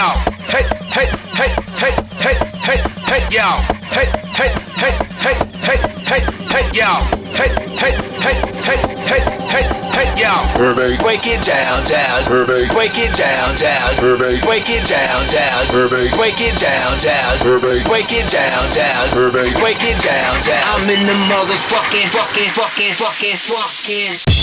yo, hey, hey, hey, hey, hey, hey, hey, yo, hey, hey, hey, hey, hey, hey, hey, yo, hey, hey, hey, hey, hey, hey, hey, yo. Break it down, down. Break it down, down. Break it down, down. Break it down, down. Break it down, down. Break it down, down. I'm in the motherfucking, fucking.